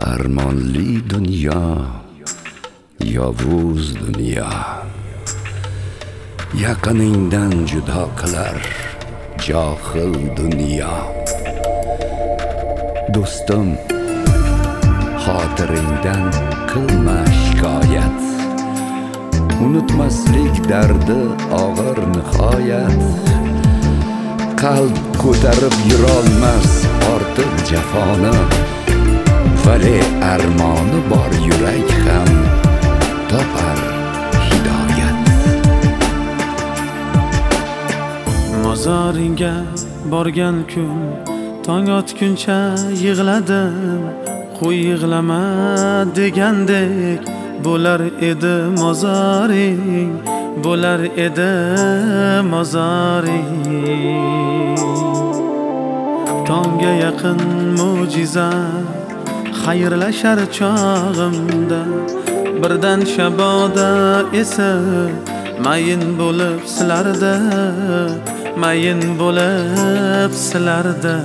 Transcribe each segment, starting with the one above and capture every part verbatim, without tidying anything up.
Armonli dunyo, yovuz dunyo, yaqiningdan judo qilar johil dunyo. Do'stim, xotiringdan qilma shikoyat, unutmaslik dardi og'ir nihoyat. Qalb ko'tarib yurolmas ortiq jafoni, vale armoni bor yurak ham topar hidoyat. Mozoringga borgan kun tong otguncha yig'ladim. Qo'y yig'lama degandek bo'lar edi mozoring, bo'lar edi mozoring. Tongga yaqin mo'jiza xayrlashar chog'imda, birdan shaboda esa mayin bo'lib silarda, mayin bo'lib silarda.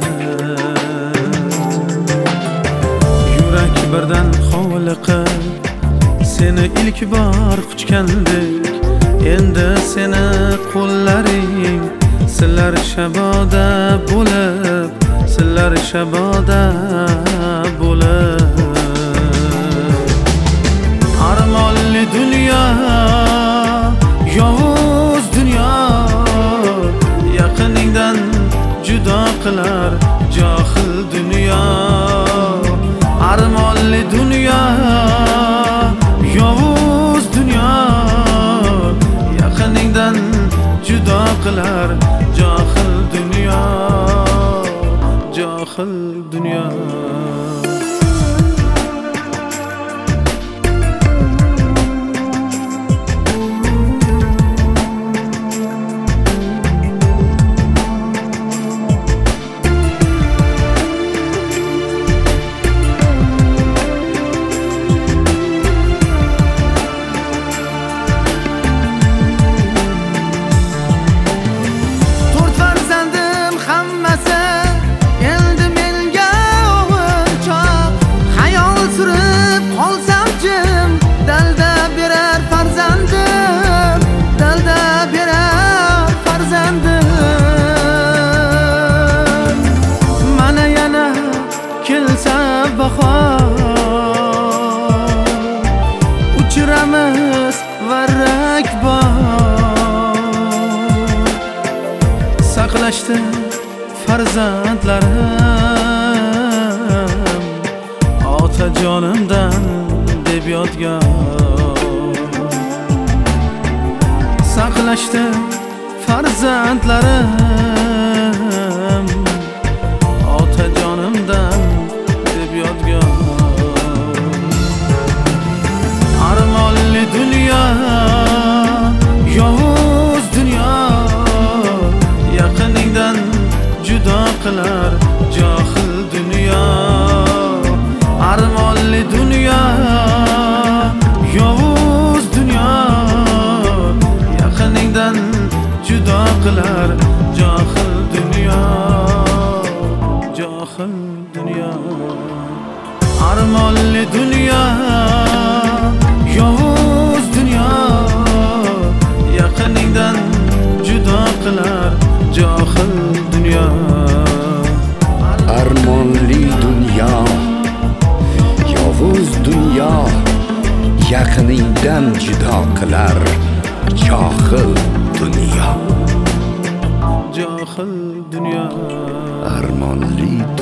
Yurak birdan hovliqib seni ilk bor quchgandek, endi seni qo'llaring silar shaboda bo'lib, silar shaboda bo'lib. Armonli dunyo, yovuz dunyo, yaqiningdan judo qilar johil dunyo. Armonli dunyo, yovuz dunyo, yaqiningdan judo qilar johil dunyo, johil dunyo. Uchiramiz varrak bor, saqlashdi farzandlarim otajonimdan deb yodgor. Saqlashdi farzandlarim otajonimdan deb yodgor. Armonli dunyo, yovuz dunyo, yaqiningdan judo qilar johil dunyo. Armonli dunyo, yovuz dunyo, yaqiningdan judo qilar johil dunyo, johil dunyo. Armonli dunyo, yovuz dunyo, yaqiningdan judo qilar johil dunyo. Armonli dunyo, yovuz dunyo, yaqiningdan judo qilar johil dunyo, johil dunyo. Armonli